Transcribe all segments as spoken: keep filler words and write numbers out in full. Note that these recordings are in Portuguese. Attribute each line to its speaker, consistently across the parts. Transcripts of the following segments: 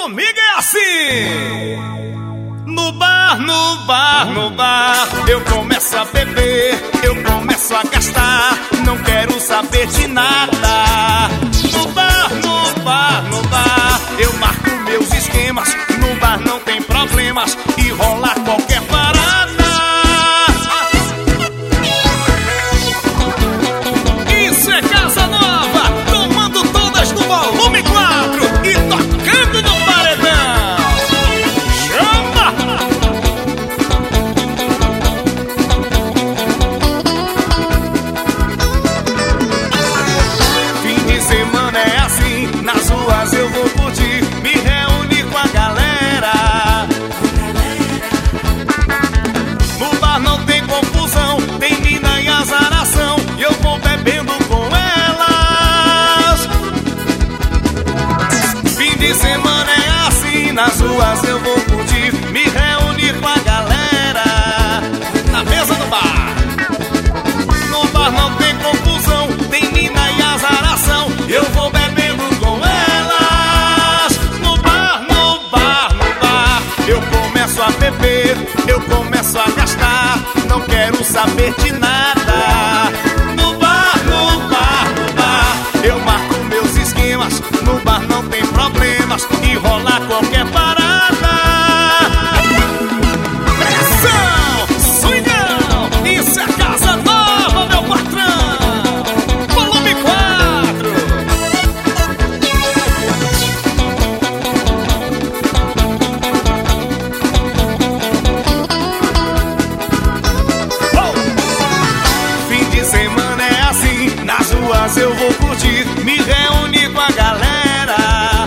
Speaker 1: comigo é assim. No bar, no bar, no bar, eu começo a beber, eu começo a gastar, não quero saber de nada. No bar, no bar, no bar, eu marco meus esquemas, no bar não tem problemas e rola qualquer parada. Isso é Casa Nova, tomando todas no volume quatro e tocando no paredão. Chama! Fim de semana é assim, nas ruas eu vou curtir, me reunir com a galera. No bar não tem confusão, tem mina e azaração, e eu vou bebendo com elas. Fim de semana é assim, nas ruas eu vou curtir, me reunir com a galera. Na mesa do bar. No bar não tem confusão, tem mina e azaração, eu vou bebendo com elas. No bar, no bar, no bar, eu começo a beber, eu começo a gastar, não quero saber de nada. No bar, no bar, no bar, eu marco meus esquemas, no bar não tem problemas e rola qualquer parada. Pressão, swingão, isso é Casa Nova, meu patrão. Volume quatro. Oh! Fim de semana é assim, nas ruas eu vou curtir, me reunir com a galera.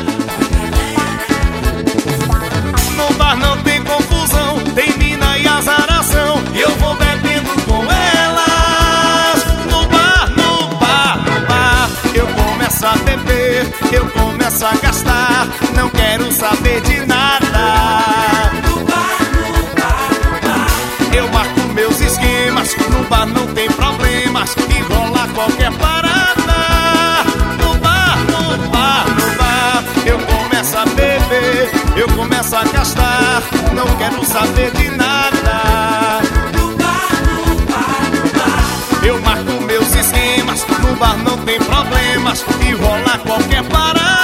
Speaker 1: No bar não tem confusão, tem mina e azaração, e eu vou bebendo com elas. No bar, no bar, no bar, eu começo a beber, eu começo a gastar, não quero saber de nada. No bar, no bar, no bar, eu marco meus esquemas, no bar não tem problemas e rola qualquer parada. No bar, no bar, no bar, eu começo a beber, eu começo a gastar, não quero saber de nada. No bar, no bar, no bar, eu marco meus esquemas, no bar não tem problemas e rola qualquer parada.